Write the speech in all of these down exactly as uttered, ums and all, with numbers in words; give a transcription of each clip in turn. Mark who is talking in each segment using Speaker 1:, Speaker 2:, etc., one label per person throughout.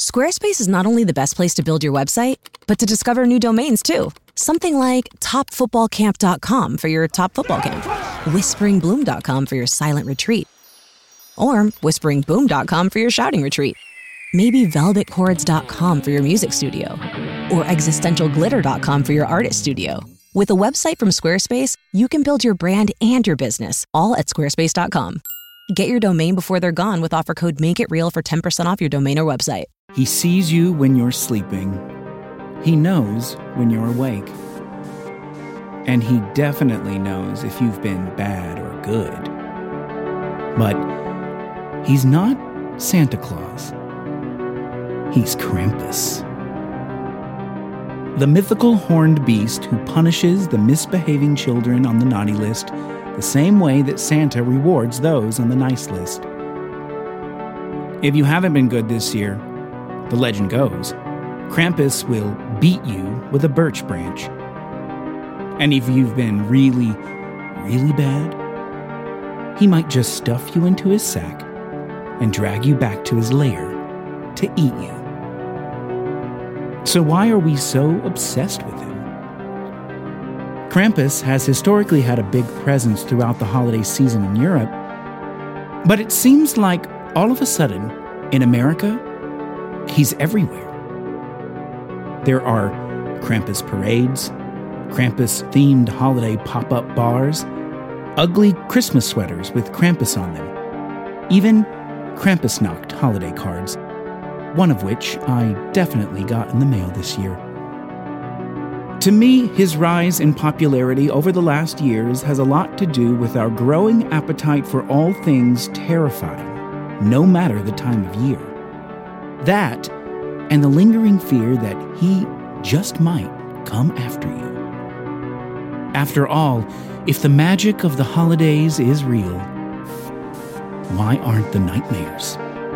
Speaker 1: Squarespace is not only the best place to build your website, but to discover new domains too. Something like top football camp dot com for your top football camp, whispering bloom dot com for your silent retreat, or whispering boom dot com for your shouting retreat. Maybe velvet chords dot com for your music studio, or existential glitter dot com for your artist studio. With a website from Squarespace, you can build your brand and your business all at squarespace dot com. Get your domain before they're gone with offer code MAKEITREAL for ten percent off your domain or website.
Speaker 2: He sees you when you're sleeping. He knows when you're awake. And he definitely knows if you've been bad or good. But he's not Santa Claus. He's Krampus. The mythical horned beast who punishes the misbehaving children on the naughty list the same way that Santa rewards those on the nice list. If you haven't been good this year, the legend goes, Krampus will beat you with a birch branch. And if you've been really, really bad, he might just stuff you into his sack and drag you back to his lair to eat you. So why are we so obsessed with him? Krampus has historically had a big presence throughout the holiday season in Europe, but it seems like all of a sudden, in America, he's everywhere. There are Krampus parades, Krampus-themed holiday pop-up bars, ugly Christmas sweaters with Krampus on them, even Krampusnacht holiday cards, one of which I definitely got in the mail this year. To me, his rise in popularity over the last years has a lot to do with our growing appetite for all things terrifying, no matter the time of year. That, and the lingering fear that he just might come after you. After all, if the magic of the holidays is real, why aren't the nightmares?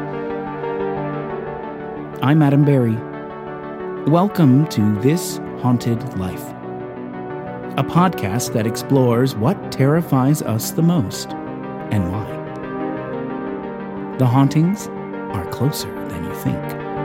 Speaker 2: I'm Adam Berry. Welcome to This Haunted Life, a podcast that explores what terrifies us the most and why. The hauntings are closer than you think.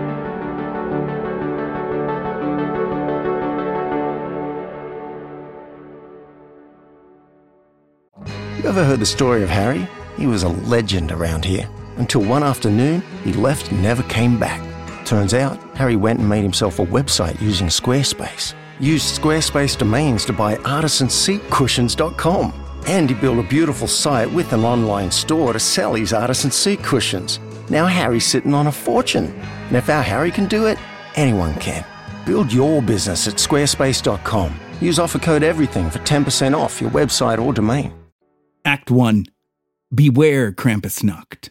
Speaker 3: You ever heard the story of Harry? He was a legend around here. Until one afternoon, he left and never came back. Turns out, Harry went and made himself a website using Squarespace. Used Squarespace domains to buy artisan seat cushions dot com. And he built a beautiful site with an online store to sell his artisan seat cushions. Now Harry's sitting on a fortune. And if our Harry can do it, anyone can. Build your business at squarespace dot com. Use offer code EVERYTHING for ten percent off your website or domain.
Speaker 2: Act one. Beware Krampusnacht.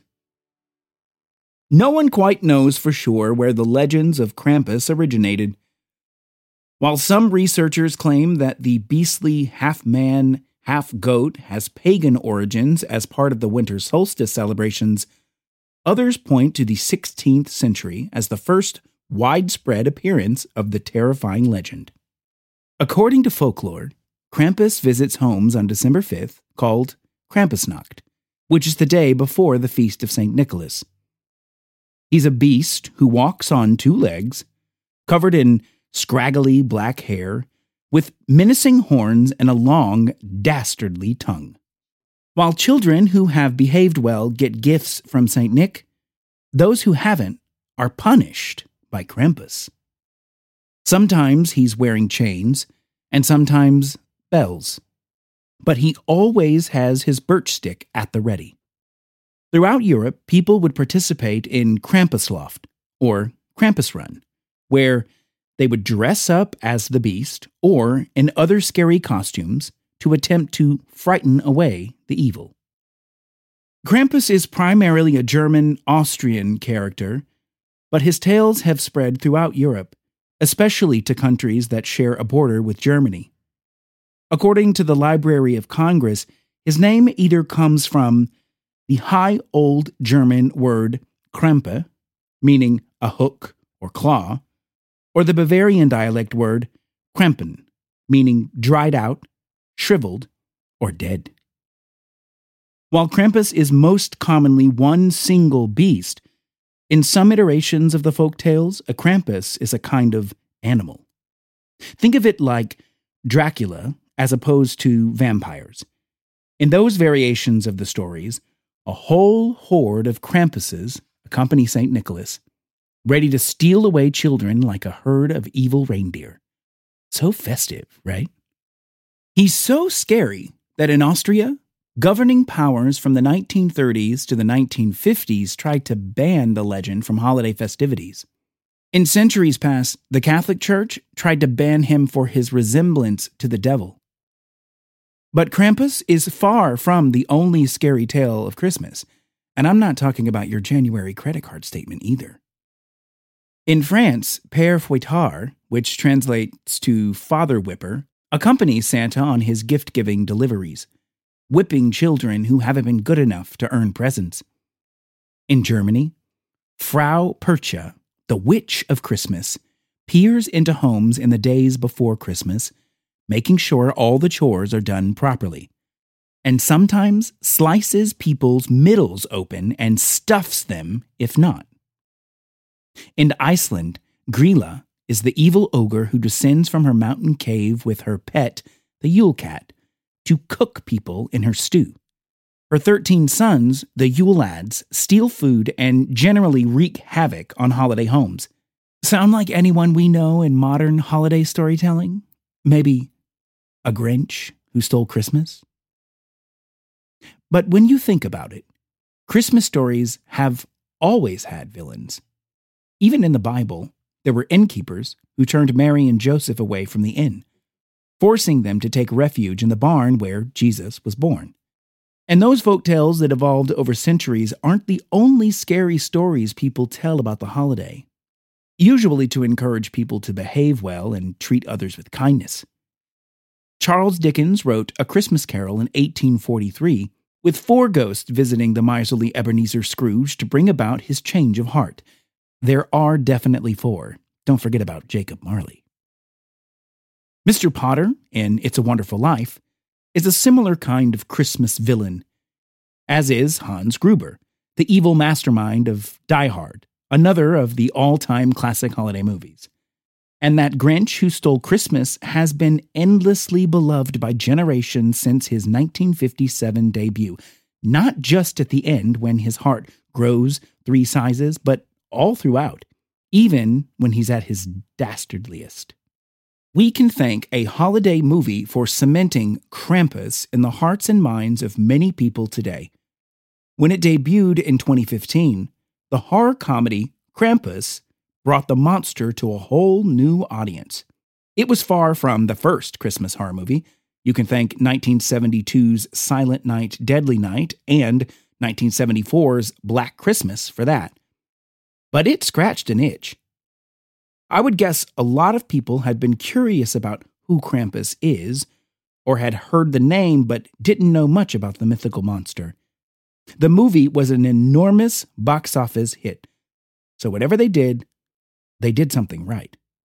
Speaker 2: No one quite knows for sure where the legends of Krampus originated. While some researchers claim that the beastly half-man, half-goat has pagan origins as part of the winter solstice celebrations, others point to the sixteenth century as the first widespread appearance of the terrifying legend. According to folklore, Krampus visits homes on December fifth, called Krampusnacht, which is the day before the feast of Saint Nicholas. He's a beast who walks on two legs, covered in scraggly black hair, with menacing horns and a long, dastardly tongue. While children who have behaved well get gifts from Saint Nick, those who haven't are punished by Krampus. Sometimes he's wearing chains, and sometimes bells. But he always has his birch stick at the ready. Throughout Europe, people would participate in Krampusloft, or Krampus Run, where they would dress up as the beast or in other scary costumes to attempt to frighten away the evil. Krampus is primarily a German-Austrian character, but his tales have spread throughout Europe, especially to countries that share a border with Germany. According to the Library of Congress, his name either comes from the High Old German word Krempe, meaning a hook or claw, or the Bavarian dialect word Krempen, meaning dried out, shriveled, or dead. While Krampus is most commonly one single beast, In some iterations of the folk tales, a Krampus is a kind of animal. Think of it like Dracula as opposed to vampires. In those variations of the stories, a whole horde of Krampuses accompany Saint Nicholas, ready to steal away children like a herd of evil reindeer. So festive, right? He's so scary that in Austria, governing powers from the nineteen thirties to the nineteen fifties tried to ban the legend from holiday festivities. In centuries past, the Catholic Church tried to ban him for his resemblance to the devil. But Krampus is far from the only scary tale of Christmas, and I'm not talking about your January credit card statement either. In France, Père Fouettard, which translates to Father Whipper, accompanies Santa on his gift-giving deliveries, whipping children who haven't been good enough to earn presents. In Germany, Frau Percha, the Witch of Christmas, peers into homes in the days before Christmas, making sure all the chores are done properly, and sometimes slices people's middles open and stuffs them if not. In Iceland, Grýla is the evil ogre who descends from her mountain cave with her pet, the Yule Cat, to cook people in her stew. Her thirteen sons, the Yule Lads, steal food and generally wreak havoc on holiday homes. Sound like anyone we know in modern holiday storytelling? Maybe a Grinch who stole Christmas? But when you think about it, Christmas stories have always had villains. Even in the Bible, there were innkeepers who turned Mary and Joseph away from the inn, forcing them to take refuge in the barn where Jesus was born. And those folktales that evolved over centuries aren't the only scary stories people tell about the holiday, usually to encourage people to behave well and treat others with kindness. Charles Dickens wrote A Christmas Carol in eighteen forty-three, with four ghosts visiting the miserly Ebenezer Scrooge to bring about his change of heart. There are definitely four. Don't forget about Jacob Marley. Mister Potter, in It's a Wonderful Life, is a similar kind of Christmas villain, as is Hans Gruber, the evil mastermind of Die Hard, another of the all-time classic holiday movies. And that Grinch who stole Christmas has been endlessly beloved by generations since his nineteen fifty-seven debut, not just at the end when his heart grows three sizes, but all throughout, even when he's at his dastardliest. We can thank a holiday movie for cementing Krampus in the hearts and minds of many people today. When it debuted in twenty fifteen, the horror comedy Krampus brought the monster to a whole new audience. It was far from the first Christmas horror movie. You can thank nineteen seventy-two's Silent Night, Deadly Night and nineteen seventy-four's Black Christmas for that. But it scratched an itch. I would guess a lot of people had been curious about who Krampus is, or had heard the name but didn't know much about the mythical monster. The movie was an enormous box office hit, so whatever they did, they did something right.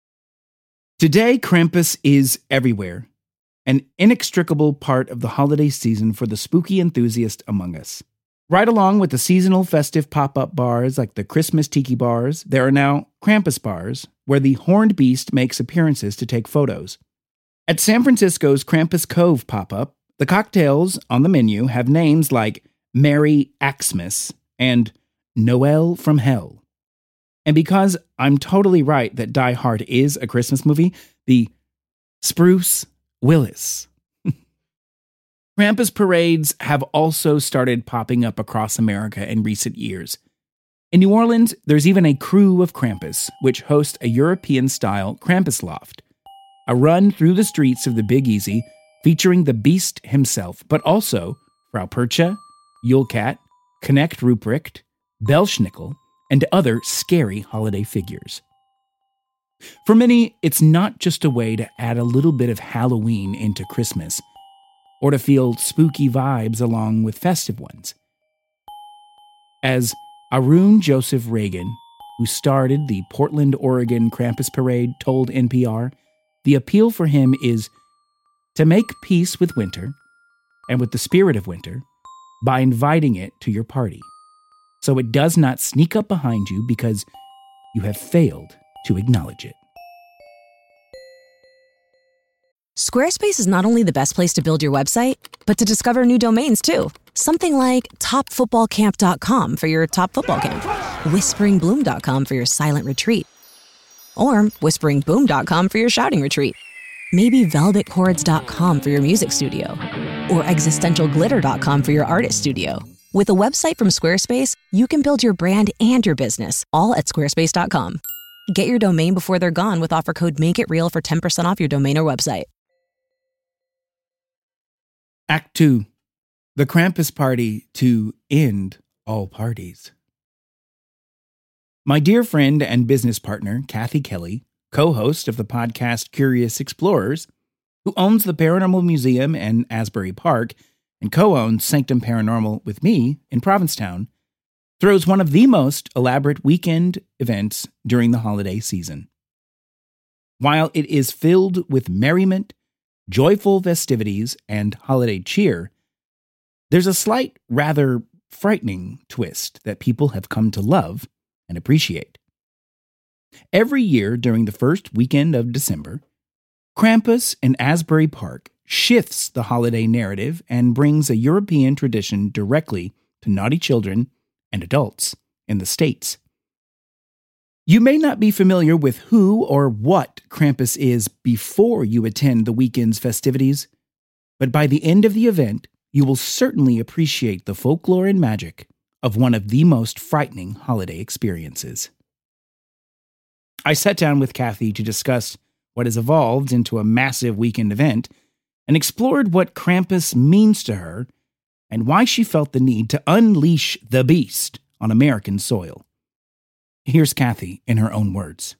Speaker 2: Today, Krampus is everywhere, an inextricable part of the holiday season for the spooky enthusiast among us. Right along with the seasonal festive pop-up bars like the Christmas Tiki bars, there are now Krampus bars, where the horned beast makes appearances to take photos. At San Francisco's Krampus Cove pop-up, the cocktails on the menu have names like Merry Xmas and Noel from Hell. And because I'm totally right that Die Hard is a Christmas movie, the Spruce Willis. Krampus parades have also started popping up across America in recent years. In New Orleans, there's even a crew of Krampus, which host a European-style Krampus Loft, a run through the streets of the Big Easy featuring the Beast himself, but also Frau Percha, Yule Cat, Knecht Ruprecht, Belsnickel, and other scary holiday figures. For many, it's not just a way to add a little bit of Halloween into Christmas, or to feel spooky vibes along with festive ones. As Arun Joseph Reagan, who started the Portland, Oregon Krampus Parade, told N P R, the appeal for him is to make peace with winter and with the spirit of winter by inviting it to your party. so it does not sneak up behind you because you have failed to acknowledge it.
Speaker 1: Squarespace is not only the best place to build your website, but to discover new domains too. Something like top football camp dot com for your top football camp, whispering bloom dot com for your silent retreat, or whispering boom dot com for your shouting retreat. Maybe velvet chords dot com for your music studio, or existential glitter dot com for your artist studio. With a website from Squarespace, you can build your brand and your business all at squarespace dot com. Get your domain before they're gone with offer code MAKEITREAL for ten percent off your domain or website.
Speaker 2: Act two. The Krampus Party to end all parties. My dear friend and business partner, Kathy Kelly, co-host of the podcast Curious Explorers, who owns the Paranormal Museum in Asbury Park and co-owns Sanctum Paranormal with me in Provincetown, throws one of the most elaborate weekend events during the holiday season. While it is filled with merriment, joyful festivities, and holiday cheer, there's a slight, rather frightening twist that people have come to love and appreciate. Every year during the first weekend of December, Krampus in Asbury Park shifts the holiday narrative and brings a European tradition directly to naughty children and adults in the States. You may not be familiar with who or what Krampus is before you attend the weekend's festivities, but by the end of the event, you will certainly appreciate the folklore and magic of one of the most frightening holiday experiences. I sat down with Kathy to discuss what has evolved into a massive weekend event and explored what Krampus means to her and why she felt the need to unleash the beast on American soil. Here's Kathy in her own words.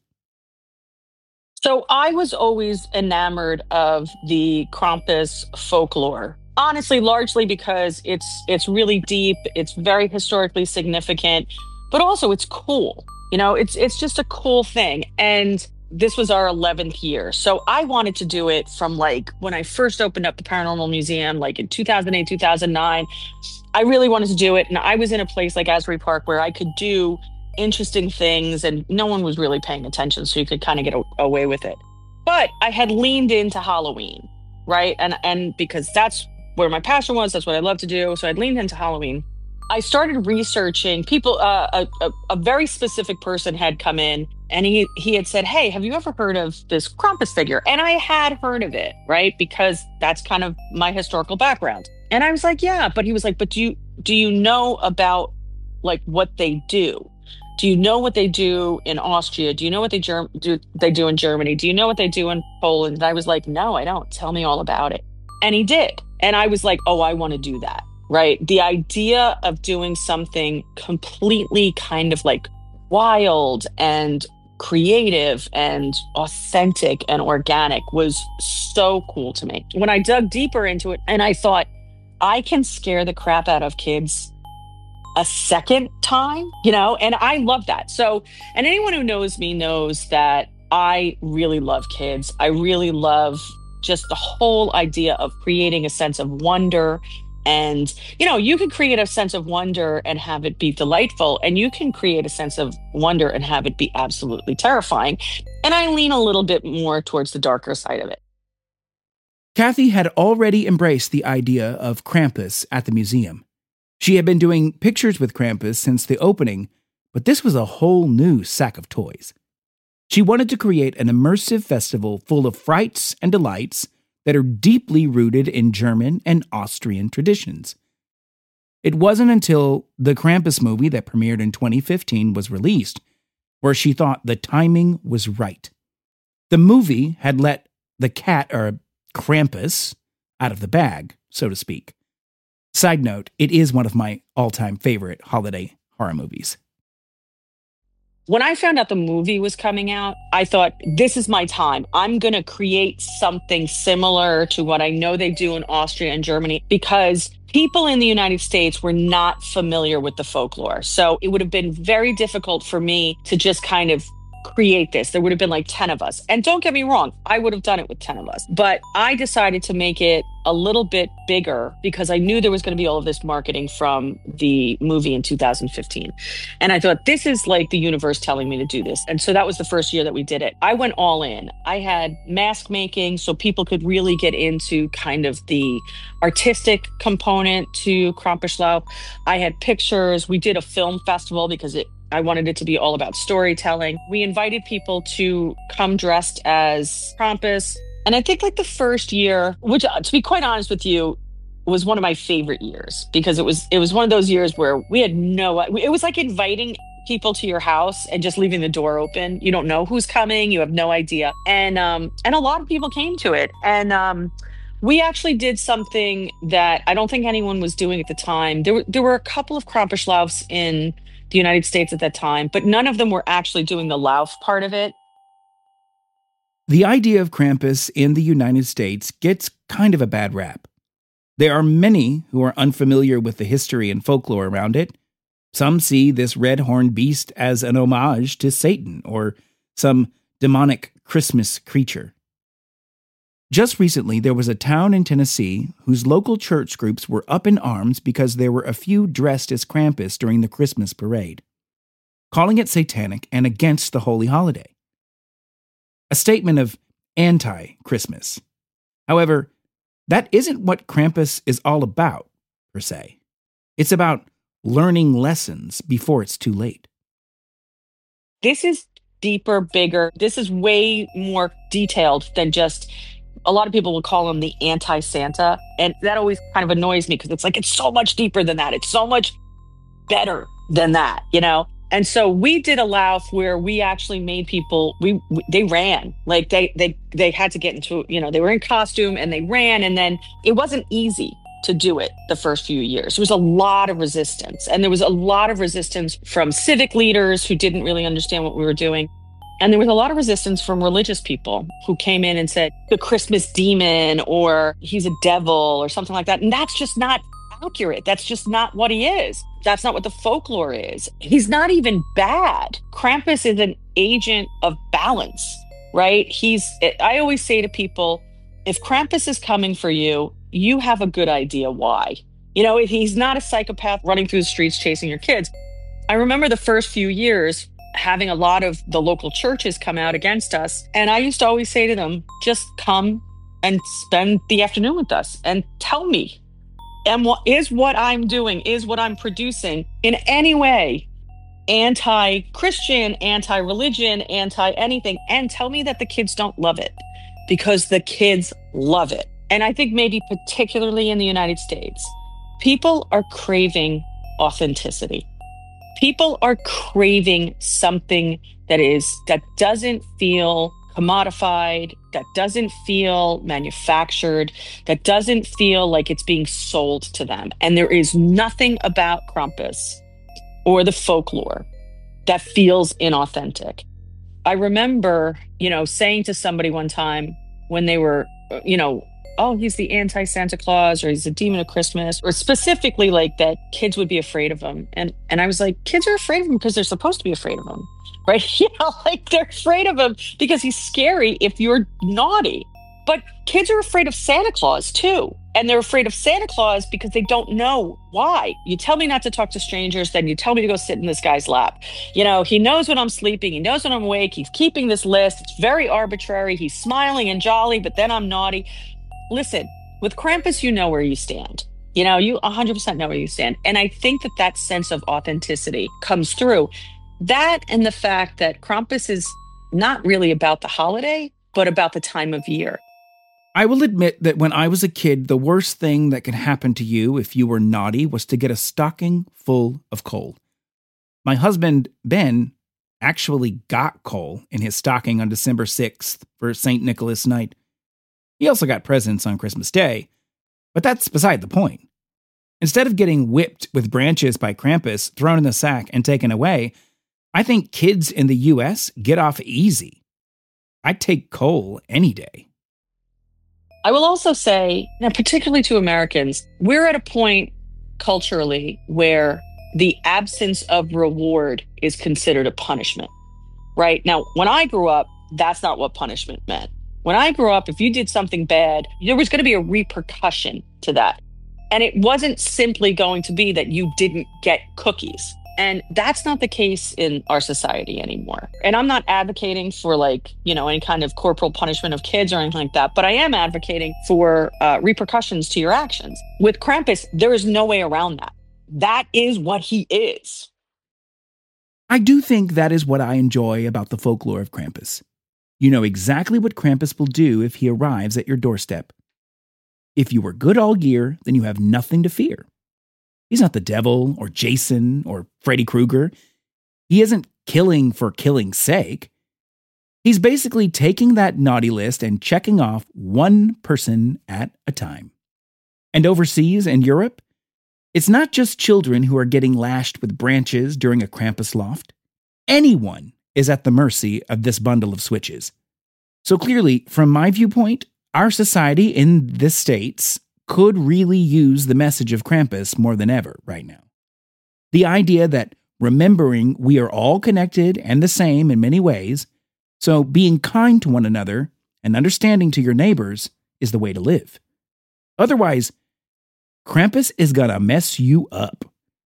Speaker 4: So I was always enamored of the Krampus folklore. Honestly, largely because it's it's really deep, it's very historically significant, but also it's cool. You know, it's it's just a cool thing. And this was our eleventh year. So I wanted to do it from like when I first opened up the Paranormal Museum, like in two thousand eight, two thousand nine. I really wanted to do it. And I was in a place like Asbury Park where I could do interesting things and no one was really paying attention. So you could kind of get a- away with it. But I had leaned into Halloween, right? And and because that's where my passion was, that's what I love to do. So I'd leaned into Halloween. I started researching people. Uh, a, a, a very specific person had come in and he, he had said, hey, have you ever heard of this Krampus figure? And I had heard of it, right? Because that's kind of my historical background. And I was like, yeah, but he was like, but do you, do you know about like what they do? Do you know what they do in Austria? Do you know what they germ- do they do in Germany? Do you know what they do in Poland? And I was like, no, I don't. Tell me all about it. And he did. And I was like, oh, I want to do that, right? The idea of doing something completely kind of like wild and creative and authentic and organic was so cool to me. When I dug deeper into it and I thought, I can scare the crap out of kids a second time, you know, and I love that. So, and anyone who knows me knows that I really love kids. I really love just the whole idea of creating a sense of wonder. And, you know, you can create a sense of wonder and have it be delightful, and you can create a sense of wonder and have it be absolutely terrifying. And I lean a little bit more towards the darker side of it.
Speaker 2: Kathy had already embraced the idea of Krampus at the museum. She had been doing pictures with Krampus since the opening, but this was a whole new sack of toys. She wanted to create an immersive festival full of frights and delights that are deeply rooted in German and Austrian traditions. It wasn't until the Krampus movie that premiered in twenty fifteen was released where she thought the timing was right. The movie had let the cat, or Krampus, out of the bag, so to speak. Side note, it is one of my all-time favorite holiday horror movies.
Speaker 4: When I found out the movie was coming out, I thought, this is my time. I'm going to create something similar to what I know they do in Austria and Germany, because people in the United States were not familiar with the folklore. So it would have been very difficult for me to just kind of create this. There would have been like ten of us. And don't get me wrong, I would have done it with ten of us. But I decided to make it a little bit bigger because I knew there was going to be all of this marketing from the movie in two thousand fifteen. And I thought, this is like the universe telling me to do this. And so that was the first year that we did it. I went all in. I had mask making so people could really get into kind of the artistic component to Krampuslauf. I had pictures. We did a film festival because it I wanted it to be all about storytelling. We invited people to come dressed as Krampus. And I think like the first year, which to be quite honest with you, was one of my favorite years because it was it was one of those years where we had no, it was like inviting people to your house and just leaving the door open. You don't know who's coming. You have no idea. And um, and a lot of people came to it. And um, we actually did something that I don't think anyone was doing at the time. There were, there were a couple of Krampuslaufs in the United States at that time, but none of them were actually doing the Lauf part of it.
Speaker 2: The idea of Krampus in the United States gets kind of a bad rap. There are many who are unfamiliar with the history and folklore around it. Some see this red-horned beast as an homage to Satan or some demonic Christmas creature. Just recently, there was a town in Tennessee whose local church groups were up in arms because there were a few dressed as Krampus during the Christmas parade, calling it satanic and against the holy holiday. A statement of anti-Christmas. However, that isn't what Krampus is all about, per se. It's about learning lessons before it's too late.
Speaker 4: This is deeper, bigger. This is way more detailed than just... A lot of people will call him the anti-Santa. And that always kind of annoys me because it's like, it's so much deeper than that. It's so much better than that, you know? And so we did a Lauf where we actually made people, we, we they ran. Like they they they had to get into, you know, they were in costume and they ran. And then it wasn't easy to do it the first few years. There was a lot of resistance. And there was a lot of resistance from civic leaders who didn't really understand what we were doing. And there was a lot of resistance from religious people who came in and said, the Christmas demon, or he's a devil, or something like that. And that's just not accurate. That's just not what he is. That's not what the folklore is. He's not even bad. Krampus is an agent of balance, right? He's, I always say to people, if Krampus is coming for you, you have a good idea why. You know, if he's not a psychopath running through the streets chasing your kids. I remember the first few years having a lot of the local churches come out against us. And I used to always say to them, just come and spend the afternoon with us and tell me, and what is what I'm doing, is what I'm producing in any way anti-Christian, anti-religion, anti-anything, and tell me that the kids don't love it, because the kids love it. And I think maybe particularly in the United States, people are craving authenticity. People are craving something that is, that doesn't feel commodified, that doesn't feel manufactured, that doesn't feel like it's being sold to them. And there is nothing about Krampus or the folklore that feels inauthentic. I remember, you know, saying to somebody one time when they were, you know, oh, he's the anti-Santa Claus, or he's the demon of Christmas, or specifically like that kids would be afraid of him. And and I was like, kids are afraid of him because they're supposed to be afraid of him, right? You know, like they're afraid of him because he's scary if you're naughty. But kids are afraid of Santa Claus too. And they're afraid of Santa Claus because they don't know why. You tell me not to talk to strangers, then you tell me to go sit in this guy's lap. You know, he knows when I'm sleeping. He knows when I'm awake. He's keeping this list. It's very arbitrary. He's smiling and jolly, but then I'm naughty. Listen, with Krampus, you know where you stand. You know, you one hundred percent know where you stand. And I think that that sense of authenticity comes through. That and the fact that Krampus is not really about the holiday, but about the time of year.
Speaker 2: I will admit that when I was a kid, the worst thing that could happen to you if you were naughty was to get a stocking full of coal. My husband, Ben, actually got coal in his stocking on December sixth for Saint Nicholas night. He also got presents on Christmas Day, but that's beside the point. Instead of getting whipped with branches by Krampus, thrown in the sack, and taken away, I think kids in the U S get off easy. I'd take coal any day.
Speaker 4: I will also say, now, particularly to Americans, we're at a point culturally where the absence of reward is considered a punishment. right? Now, when I grew up, that's not what punishment meant. When I grew up, if you did something bad, there was going to be a repercussion to that. And it wasn't simply going to be that you didn't get cookies. And that's not the case in our society anymore. And I'm not advocating for like, you know, any kind of corporal punishment of kids or anything like that, but I am advocating for uh, repercussions to your actions. With Krampus, there is no way around that. That is what he is.
Speaker 2: I do think that is what I enjoy about the folklore of Krampus. You know exactly what Krampus will do if he arrives at your doorstep. If you were good all year, then you have nothing to fear. He's not the devil or Jason or Freddy Krueger. He isn't killing for killing's sake. He's basically taking that naughty list and checking off one person at a time. And overseas and Europe, it's not just children who are getting lashed with branches during a Krampus loft. Anyone is at the mercy of this bundle of switches. So clearly, from my viewpoint, our society in the States could really use the message of Krampus more than ever right now. The idea that remembering we are all connected and the same in many ways, so being kind to one another and understanding to your neighbors is the way to live. Otherwise, Krampus is gonna mess you up.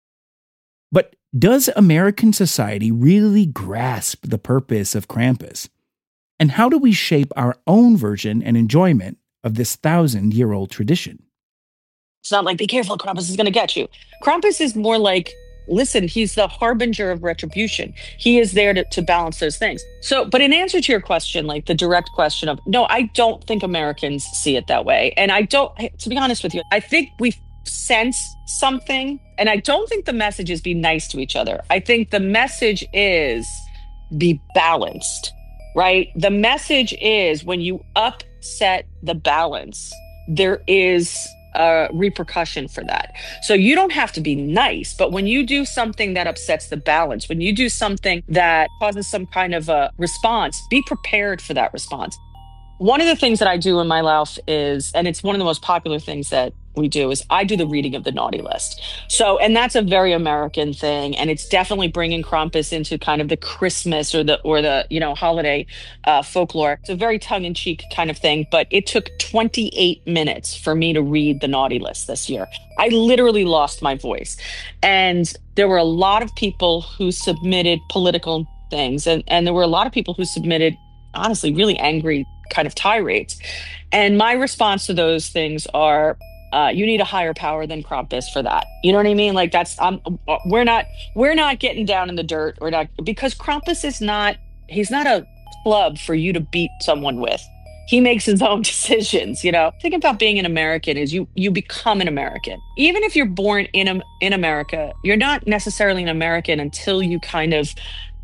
Speaker 2: But does American society really grasp the purpose of Krampus? And how do we shape our own version and enjoyment of this thousand-year-old tradition?
Speaker 4: It's not like, be careful, Krampus is going to get you. Krampus is more like, listen, he's the harbinger of retribution. He is there to, to balance those things. So, but in answer to your question, like the direct question of, no, I don't think Americans see it that way. And I don't, to be honest with you, I think we sense something. And I don't think the message is be nice to each other. I think the message is be balanced. Right? The message is when you upset the balance, there is a repercussion for that. So you don't have to be nice, but when you do something that upsets the balance, when you do something that causes some kind of a response, be prepared for that response. One of the things that I do in my life is, and it's one of the most popular things that we do, is I do the reading of the naughty list. So, and that's a very American thing. And it's definitely bringing Krampus into kind of the Christmas or the, or the, you know, holiday uh, folklore. It's a very tongue in cheek kind of thing, but it took twenty-eight minutes for me to read the naughty list this year. I literally lost my voice. And there were a lot of people who submitted political things. And, and there were a lot of people who submitted, honestly, really angry kind of tirades. And my response to those things are, Uh, you need a higher power than Krampus for that. You know what I mean? Like that's, um, we're not, we're not getting down in the dirt. We're not, because Krampus is not, he's not a club for you to beat someone with. He makes his own decisions, you know? Think about being an American is you, you become an American. Even if you're born in, in America, you're not necessarily an American until you kind of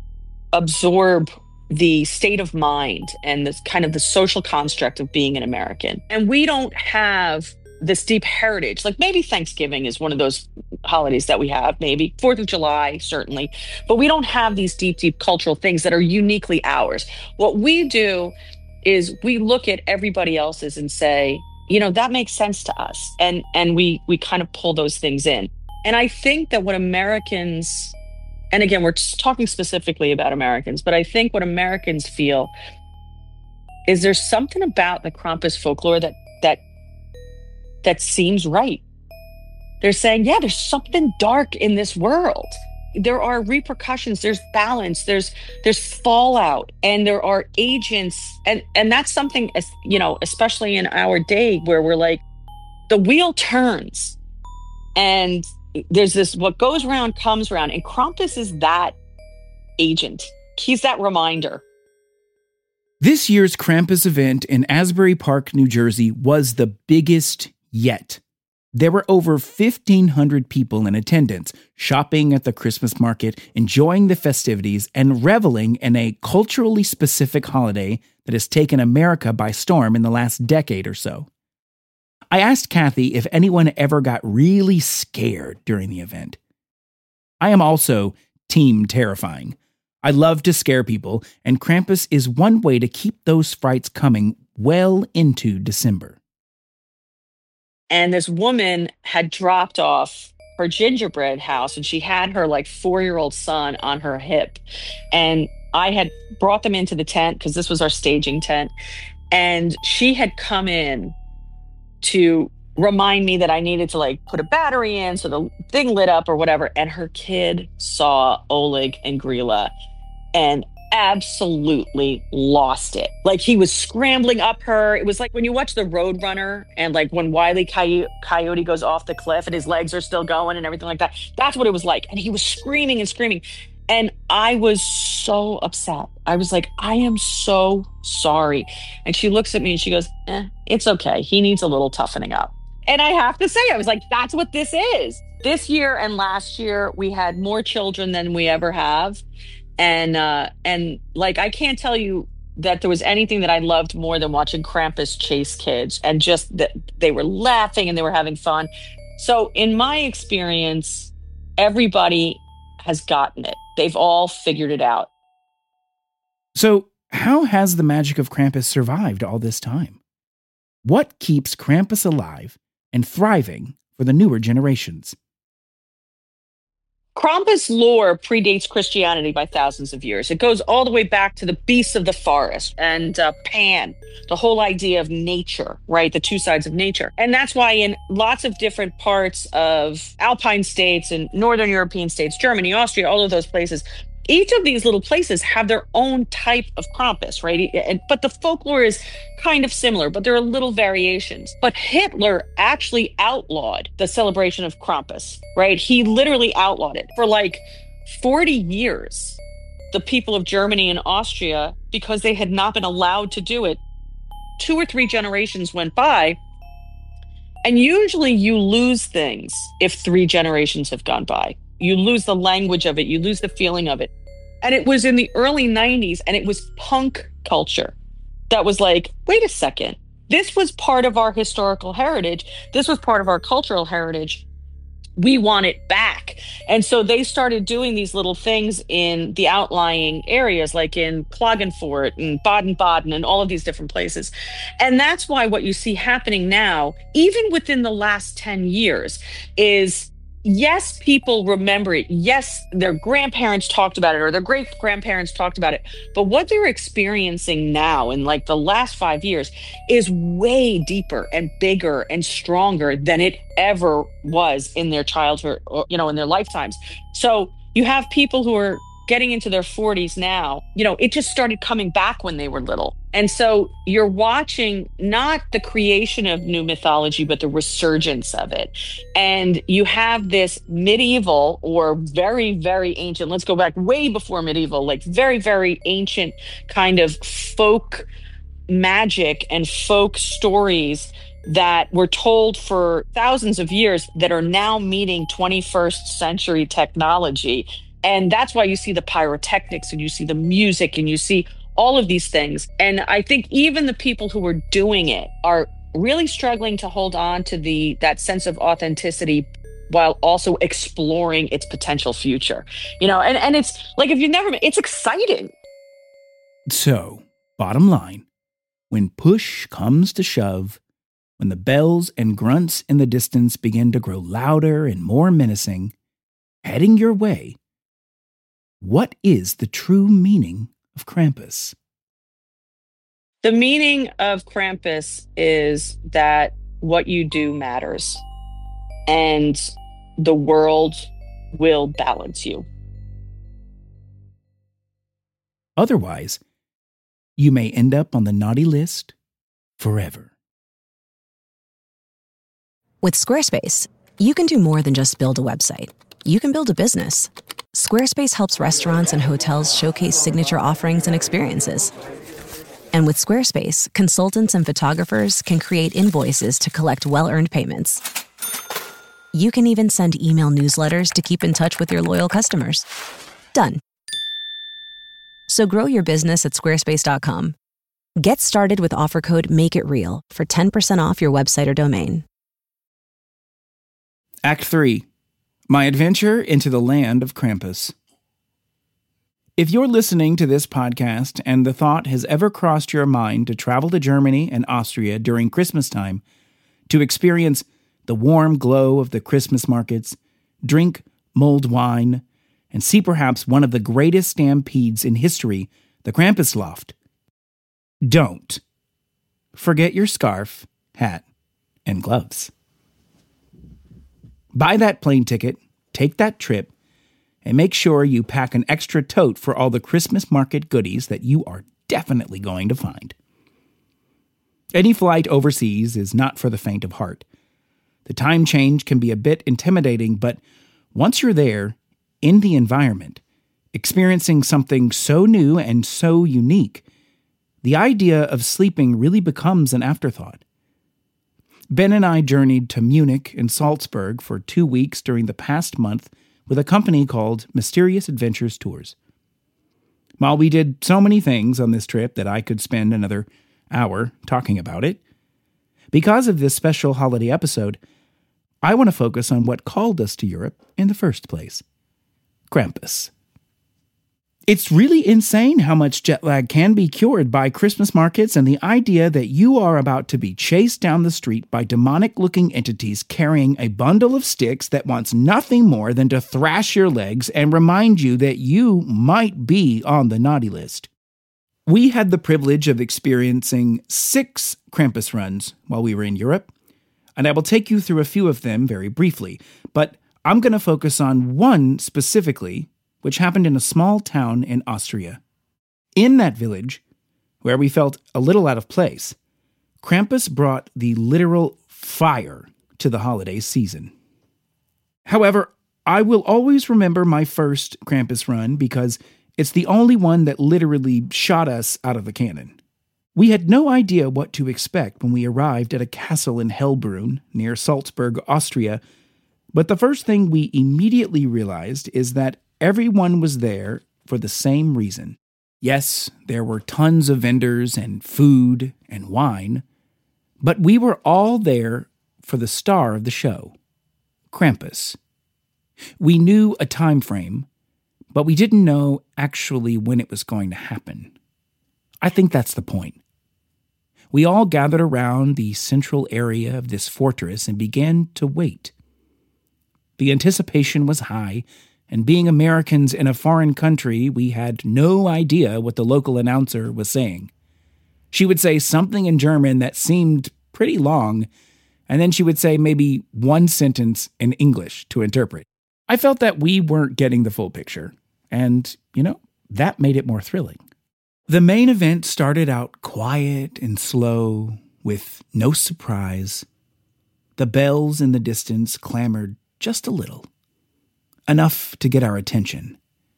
Speaker 4: absorb the state of mind and the kind of the social construct of being an American. And we don't have this deep heritage. Like maybe Thanksgiving is one of those holidays that we have, maybe Fourth of July, certainly, but we don't have these deep, deep cultural things that are uniquely ours. What we do is we look at everybody else's and say, you know, that makes sense to us. And, and we, we kind of pull those things in. And I think that what Americans, and again, we're just talking specifically about Americans, but I think what Americans feel is there's something about the Krampus folklore that, that, that seems right. They're saying, yeah, there's something dark in this world. There are repercussions, there's balance, there's there's fallout, and there are agents. And, and that's something, as you know, especially in our day where we're like, the wheel turns and there's this, what goes around comes around. And Krampus is that agent. He's that reminder.
Speaker 2: This year's Krampus event in Asbury Park, New Jersey was the biggest yet. There were over fifteen hundred people in attendance, shopping at the Christmas market, enjoying the festivities, and reveling in a culturally specific holiday that has taken America by storm in the last decade or so. I asked Kathy if anyone ever got really scared during the event. I am also team terrifying. I love to scare people, and Krampus is one way to keep those frights coming well into December.
Speaker 4: And this woman had dropped off her gingerbread house and she had her like four-year-old son on her hip. And I had brought them into the tent because this was our staging tent. And she had come in to remind me that I needed to like put a battery in so the thing lit up or whatever. And her kid saw Oleg and Grilla and absolutely lost it. Like he was scrambling up her. It was like when you watch The Roadrunner and like when Wile E. Coy- Coyote goes off the cliff and his legs are still going and everything like that. That's what it was like. And he was screaming and screaming. And I was so upset. I was like, I am so sorry. And she looks at me and she goes, eh, it's okay. He needs a little toughening up. And I have to say, I was like, that's what this is. This year and last year, we had more children than we ever have. And, uh, and like, I can't tell you that there was anything that I loved more than watching Krampus chase kids and just that they were laughing and they were having fun. So in my experience, everybody has gotten it. They've all figured it out.
Speaker 2: So how has the magic of Krampus survived all this time? What keeps Krampus alive and thriving for the newer generations?
Speaker 4: Krampus lore predates Christianity by thousands of years. It goes all the way back to the beasts of the forest and uh, Pan, the whole idea of nature, right? The two sides of nature. And that's why in lots of different parts of Alpine states and Northern European states, Germany, Austria, all of those places, each of these little places have their own type of Krampus, right? And, but the folklore is kind of similar, but there are little variations. But Hitler actually outlawed the celebration of Krampus, right? He literally outlawed it for like forty years. The people of Germany and Austria, because they had not been allowed to do it, two or three generations went by. And usually you lose things if three generations have gone by. You lose the language of it. You lose the feeling of it. And it was in the early nineties, and it was punk culture that was like, wait a second. This was part of our historical heritage. This was part of our cultural heritage. We want it back. And so they started doing these little things in the outlying areas, like in Klagenfurt and Baden-Baden and all of these different places. And that's why what you see happening now, even within the last ten years, is yes, people remember it. Yes, their grandparents talked about it or their great grandparents talked about it. But what they're experiencing now in like the last five years is way deeper and bigger and stronger than it ever was in their childhood or, you know, in their lifetimes. So you have people who are getting into their forties now, you know, it just started coming back when they were little. And so you're watching not the creation of new mythology, but the resurgence of it. And you have this medieval or very, very ancient, let's go back way before medieval, like very, very ancient kind of folk magic and folk stories that were told for thousands of years that are now meeting twenty-first century technology. And that's why you see the pyrotechnics and you see the music and you see all of these things. And I think even the people who are doing it are really struggling to hold on to the that sense of authenticity while also exploring its potential future. You know, and, and it's like, if you've never been, it's exciting.
Speaker 2: So, bottom line, when push comes to shove, when the bells and grunts in the distance begin to grow louder and more menacing, heading your way, what is the true meaning of Krampus?
Speaker 4: The meaning of Krampus is that what you do matters and the world will balance you.
Speaker 2: Otherwise, you may end up on the naughty list forever.
Speaker 1: With Squarespace, you can do more than just build a website. You can build a business. Squarespace helps restaurants and hotels showcase signature offerings and experiences. And with Squarespace, consultants and photographers can create invoices to collect well-earned payments. You can even send email newsletters to keep in touch with your loyal customers. Done. So grow your business at squarespace dot com. Get started with offer code MAKEITREAL for ten percent off your website or domain.
Speaker 2: Act three. My adventure into the land of Krampus. If you're listening to this podcast and the thought has ever crossed your mind to travel to Germany and Austria during Christmas time to experience the warm glow of the Christmas markets, drink mulled wine, and see perhaps one of the greatest stampedes in history, the Krampusloft. Don't forget your scarf, hat, and gloves. Buy that plane ticket, take that trip, and make sure you pack an extra tote for all the Christmas market goodies that you are definitely going to find. Any flight overseas is not for the faint of heart. The time change can be a bit intimidating, but once you're there, in the environment, experiencing something so new and so unique, the idea of sleeping really becomes an afterthought. Ben and I journeyed to Munich and Salzburg for two weeks during the past month with a company called Mysterious Adventures Tours. While we did so many things on this trip that I could spend another hour talking about it, because of this special holiday episode, I want to focus on what called us to Europe in the first place: Krampus. It's really insane how much jet lag can be cured by Christmas markets and the idea that you are about to be chased down the street by demonic-looking entities carrying a bundle of sticks that wants nothing more than to thrash your legs and remind you that you might be on the naughty list. We had the privilege of experiencing six Krampus runs while we were in Europe, and I will take you through a few of them very briefly, but I'm going to focus on one specifically, which happened in a small town in Austria. In that village, where we felt a little out of place, Krampus brought the literal fire to the holiday season. However, I will always remember my first Krampus run because it's the only one that literally shot us out of the cannon. We had no idea what to expect when we arrived at a castle in Hellbrunn, near Salzburg, Austria, but the first thing we immediately realized is that everyone was there for the same reason. Yes, there were tons of vendors and food and wine, but we were all there for the star of the show, Krampus. We knew a time frame, but we didn't know actually when it was going to happen. I think that's the point. We all gathered around the central area of this fortress and began to wait. The anticipation was high, and being Americans in a foreign country, we had no idea what the local announcer was saying. She would say something in German that seemed pretty long, and then she would say maybe one sentence in English to interpret. I felt that we weren't getting the full picture, and, you know, that made it more thrilling. The main event started out quiet and slow, with no surprise. The bells in the distance clamored just a little. Enough to get our attention.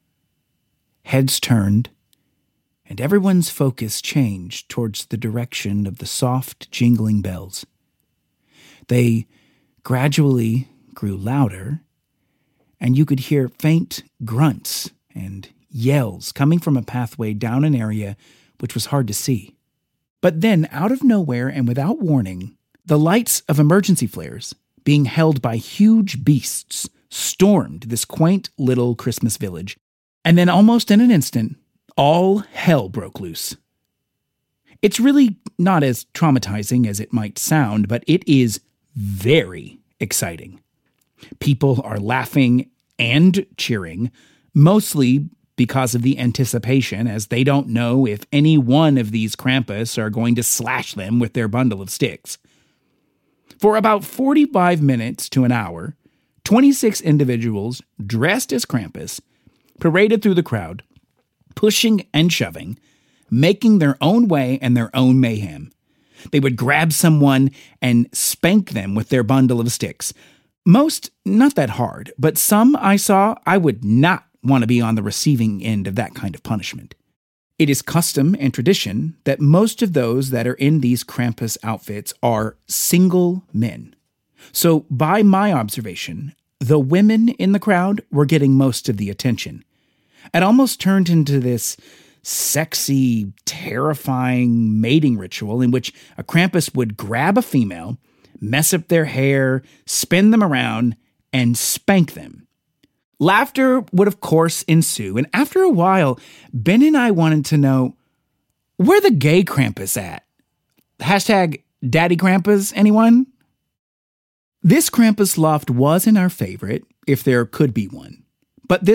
Speaker 2: Heads turned, and everyone's focus changed towards the direction of the soft, jingling bells. They gradually grew louder, and you could hear faint grunts and yells coming from a pathway down an area which was hard to see. But then, out of nowhere and without warning, the lights of emergency flares, being held by huge beasts, stormed this quaint little Christmas village, and then almost in an instant, all hell broke loose. It's really not as traumatizing as it might sound, but it is very exciting. People are laughing and cheering, mostly because of the anticipation, as they don't know if any one of these Krampus are going to slash them with their bundle of sticks. For about forty-five minutes to an hour, twenty-six individuals dressed as Krampus paraded through the crowd, pushing and shoving, making their own way and their own mayhem. They would grab someone and spank them with their bundle of sticks. Most not that hard, but some I saw I would not want to be on the receiving end of that kind of punishment. It is custom and tradition that most of those that are in these Krampus outfits are single men. So, by my observation, the women in the crowd were getting most of the attention. It almost turned into this sexy, terrifying mating ritual in which a Krampus would grab a female, mess up their hair, spin them around, and spank them. Laughter would, of course, ensue, and after a while, Ben and I wanted to know, where the gay Krampus at? Hashtag Daddy Krampus, anyone? This Krampusloft wasn't our favorite, if there could be one. But this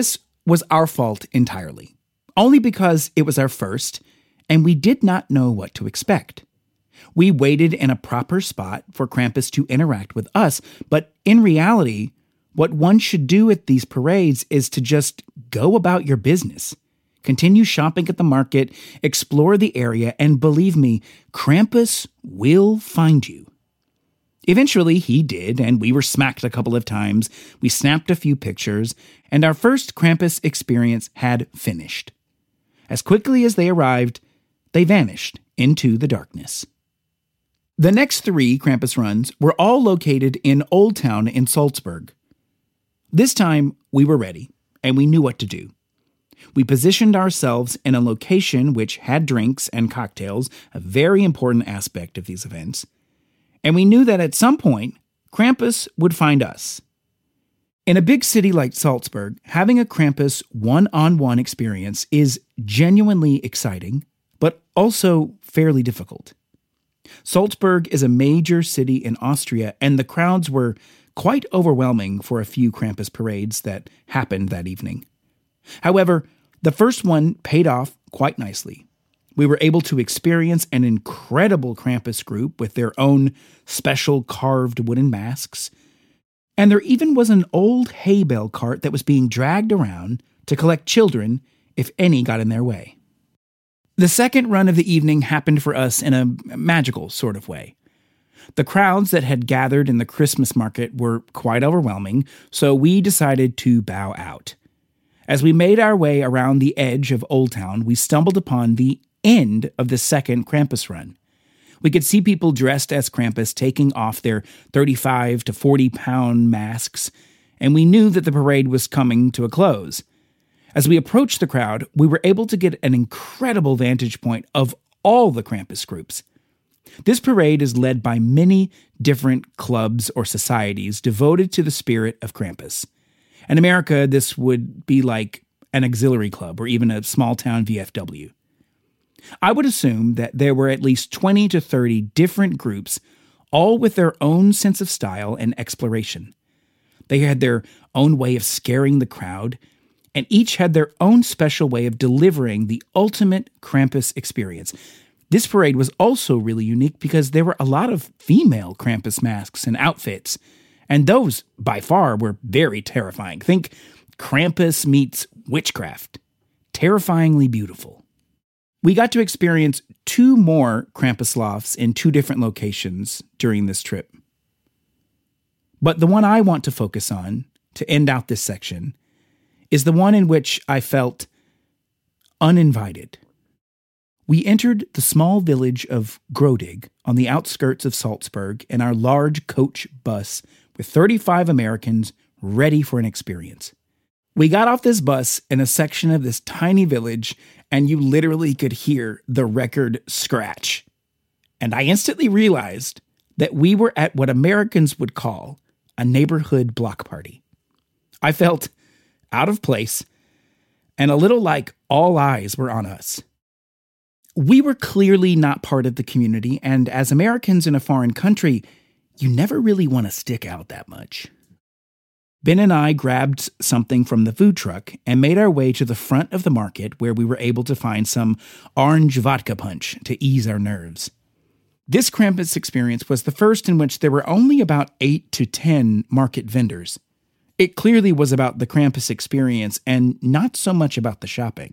Speaker 2: was our fault entirely, only because it was our first, and we did not know what to expect. We waited in a proper spot for Krampus to interact with us, but in reality, what one should do at these parades is to just go about your business. Continue shopping at the market, explore the area, and believe me, Krampus will find you. Eventually, he did, and we were smacked a couple of times. We snapped a few pictures, and our first Krampus experience had finished. As quickly as they arrived, they vanished into the darkness. The next three Krampus runs were all located in Old Town in Salzburg. This time, we were ready, and we knew what to do. We positioned ourselves in a location which had drinks and cocktails, a very important aspect of these events, and we knew that at some point, Krampus would find us. In a big city like Salzburg, having a Krampus one-on-one experience is genuinely exciting, but also fairly difficult. Salzburg is a major city in Austria, and the crowds were quite overwhelming for a few Krampus parades that happened that evening. However, the first one paid off quite nicely. We were able to experience an incredible Krampus group with their own special carved wooden masks, and there even was an old hay bale cart that was being dragged around to collect children if any got in their way. The second run of the evening happened for us in a magical sort of way. The crowds that had gathered in the Christmas market were quite overwhelming, so we decided to bow out. As we made our way around the edge of Old Town, we stumbled upon the end of the second Krampus run. We could see people dressed as Krampus taking off their thirty-five to forty pound masks, and we knew that the parade was coming to a close. As we approached the crowd, we were able to get an incredible vantage point of all the Krampus groups. This parade is led by many different clubs or societies devoted to the spirit of Krampus. In America, this would be like an auxiliary club or even a small-town V F W. I would assume that there were at least twenty to thirty different groups, all with their own sense of style and exploration. They had their own way of scaring the crowd, and each had their own special way of delivering the ultimate Krampus experience. This parade was also really unique because there were a lot of female Krampus masks and outfits, and those, by far, were very terrifying. Think Krampus meets witchcraft. Terrifyingly beautiful. We got to experience two more Krampus lofts in two different locations during this trip. But the one I want to focus on, to end out this section, is the one in which I felt uninvited. We entered the small village of Grodig on the outskirts of Salzburg in our large coach bus with thirty-five Americans ready for an experience. We got off this bus in a section of this tiny village, and you literally could hear the record scratch. And I instantly realized that we were at what Americans would call a neighborhood block party. I felt out of place and a little like all eyes were on us. We were clearly not part of the community, and as Americans in a foreign country, you never really want to stick out that much. Ben and I grabbed something from the food truck and made our way to the front of the market where we were able to find some orange vodka punch to ease our nerves. This Krampus experience was the first in which there were only about eight to ten market vendors. It clearly was about the Krampus experience and not so much about the shopping.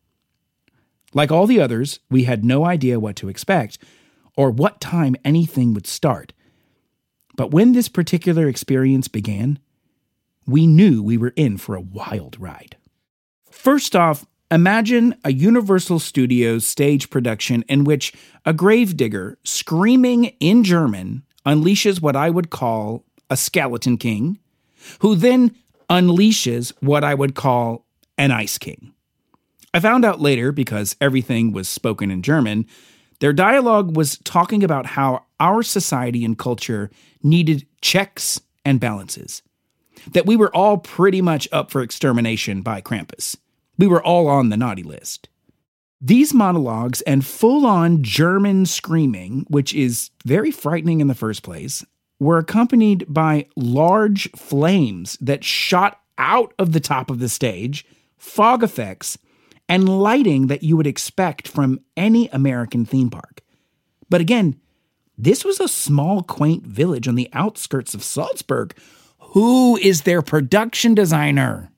Speaker 2: Like all the others, we had no idea what to expect or what time anything would start. But when this particular experience began, we knew we were in for a wild ride. First off, imagine a Universal Studios stage production in which a gravedigger screaming in German unleashes what I would call a skeleton king, who then unleashes what I would call an ice king. I found out later, because everything was spoken in German, their dialogue was talking about how our society and culture needed checks and balances. That we were all pretty much up for extermination by Krampus. We were all on the naughty list. These monologues and full-on German screaming, which is very frightening in the first place, were accompanied by large flames that shot out of the top of the stage, fog effects, and lighting that you would expect from any American theme park. But again, this was a small, quaint village on the outskirts of Salzburg. Who is their production designer?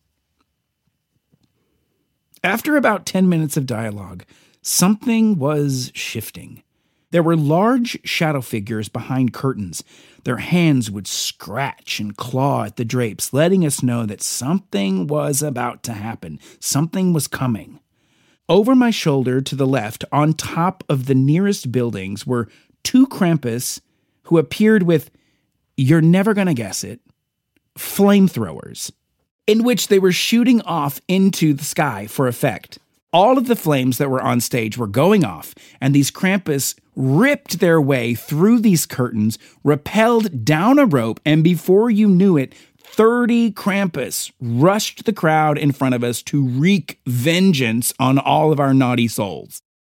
Speaker 2: After about ten minutes of dialogue, something was shifting. There were large shadow figures behind curtains. Their hands would scratch and claw at the drapes, letting us know that something was about to happen. Something was coming. Over my shoulder to the left, on top of the nearest buildings, were two Krampus who appeared with, you're never going to guess it, flamethrowers, in which they were shooting off into the sky for effect. All of the flames that were on stage were going off, and these Krampus ripped their way through these curtains, rappelled down a rope, and before you knew it, thirty Krampus rushed the crowd in front of us to wreak vengeance on all of our naughty souls.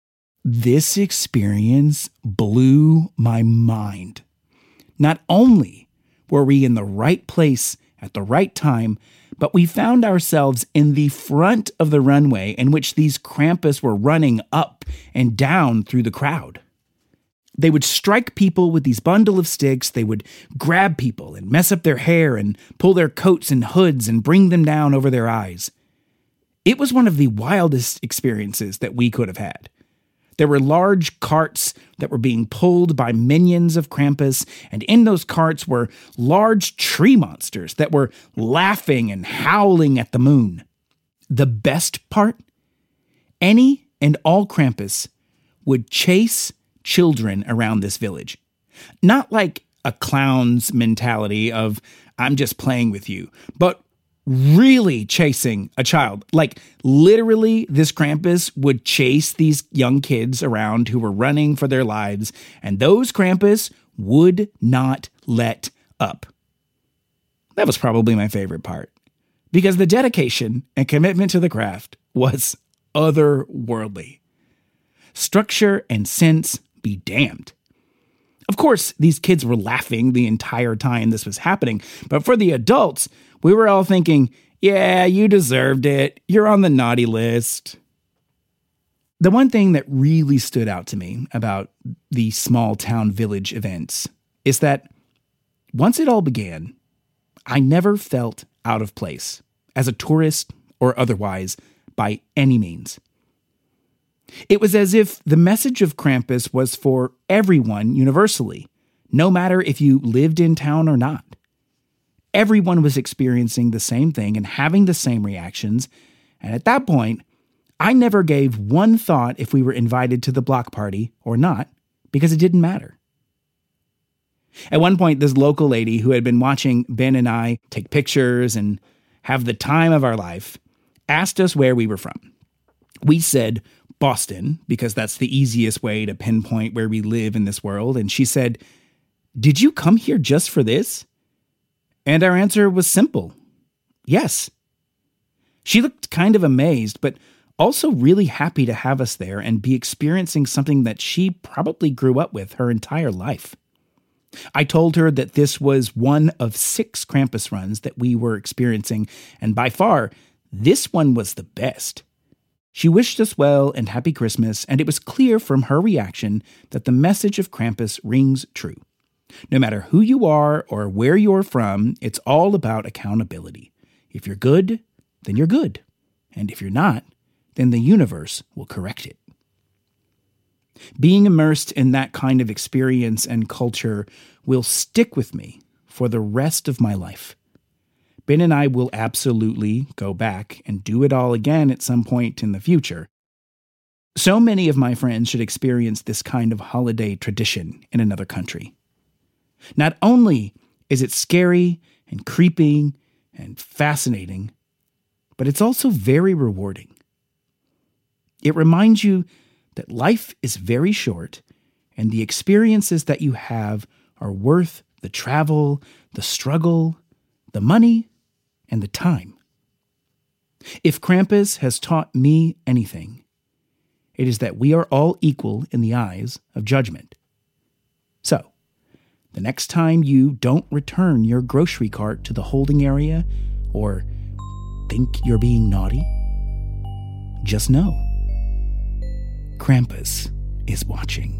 Speaker 2: This experience blew my mind. Not only were we in the right place at the right time, but we found ourselves in the front of the runway in which these Krampus were running up and down through the crowd. They would strike people with these bundle of sticks, they would grab people and mess up their hair and pull their coats and hoods and bring them down over their eyes. It was one of the wildest experiences that we could have had. There were large carts that were being pulled by minions of Krampus, and in those carts were large tree monsters that were laughing and howling at the moon. The best part? Any and all Krampus would chase children around this village. Not like a clown's mentality of, I'm just playing with you, but really chasing a child. Like, literally, this Krampus would chase these young kids around who were running for their lives, and those Krampus would not let up. That was probably my favorite part, because the dedication and commitment to the craft was otherworldly. Structure and sense be damned. Of course, these kids were laughing the entire time this was happening, but for the adults, we were all thinking, yeah, you deserved it. You're on the naughty list. The one thing that really stood out to me about the small town village events is that once it all began, I never felt out of place as a tourist or otherwise by any means. It was as if the message of Krampus was for everyone universally, no matter if you lived in town or not. Everyone was experiencing the same thing and having the same reactions, and at that point, I never gave one thought if we were invited to the block party or not, because it didn't matter. At one point, this local lady who had been watching Ben and I take pictures and have the time of our life asked us where we were from. We said Boston, because that's the easiest way to pinpoint where we live in this world, and she said, "Did you come here just for this?" And our answer was simple. Yes. She looked kind of amazed, but also really happy to have us there and be experiencing something that she probably grew up with her entire life. I told her that this was one of six Krampus runs that we were experiencing, and by far, this one was the best. She wished us well and happy Christmas, and it was clear from her reaction that the message of Krampus rings true. No matter who you are or where you're from, it's all about accountability. If you're good, then you're good. And if you're not, then the universe will correct it. Being immersed in that kind of experience and culture will stick with me for the rest of my life. Ben and I will absolutely go back and do it all again at some point in the future. So many of my friends should experience this kind of holiday tradition in another country. Not only is it scary and creepy and fascinating, but it's also very rewarding. It reminds you that life is very short and the experiences that you have are worth the travel, the struggle, the money, and the time. If Krampus has taught me anything, it is that we are all equal in the eyes of judgment. So, the next time you don't return your grocery cart to the holding area or think you're being naughty, just know Krampus is watching.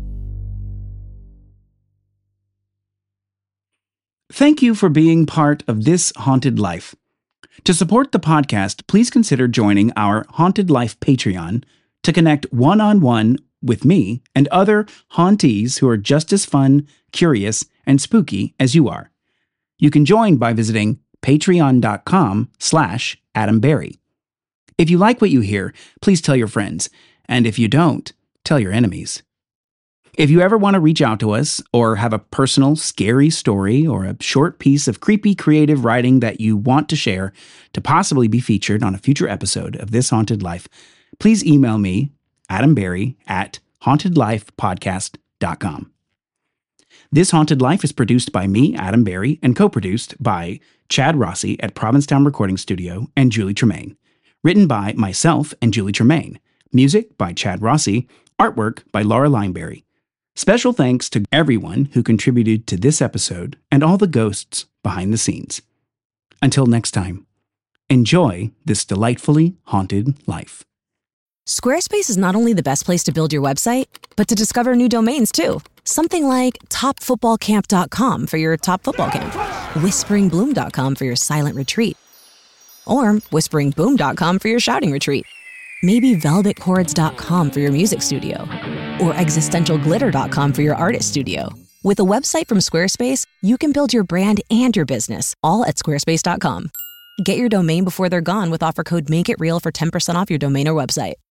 Speaker 2: Thank you for being part of this Haunted Life. To support the podcast, please consider joining our Haunted Life Patreon to connect one-on-one with me and other hauntees who are just as fun, curious, and spooky as you are. You can join by visiting patreon.com slash Adam Berry. If you like what you hear, please tell your friends. And if you don't, tell your enemies. If you ever want to reach out to us or have a personal, scary story or a short piece of creepy, creative writing that you want to share to possibly be featured on a future episode of This Haunted Life, please email me, Adam Berry, at haunted life podcast dot com. This Haunted Life is produced by me, Adam Berry, and co-produced by Chad Rossi at Provincetown Recording Studio and Julie Tremaine. Written by myself and Julie Tremaine. Music by Chad Rossi. Artwork by Laura Lineberry. Special thanks to everyone who contributed to this episode and all the ghosts behind the scenes. Until next time, enjoy this delightfully haunted life.
Speaker 1: Squarespace is not only the best place to build your website, but to discover new domains too. Something like top football camp dot com for your top football camp, whispering bloom dot com for your silent retreat, or whispering boom dot com for your shouting retreat. Maybe velvet chords dot com for your music studio, or existential glitter dot com for your artist studio. With a website from Squarespace, you can build your brand and your business all at squarespace dot com. Get your domain before they're gone with offer code MAKEITREAL for ten percent off your domain or website.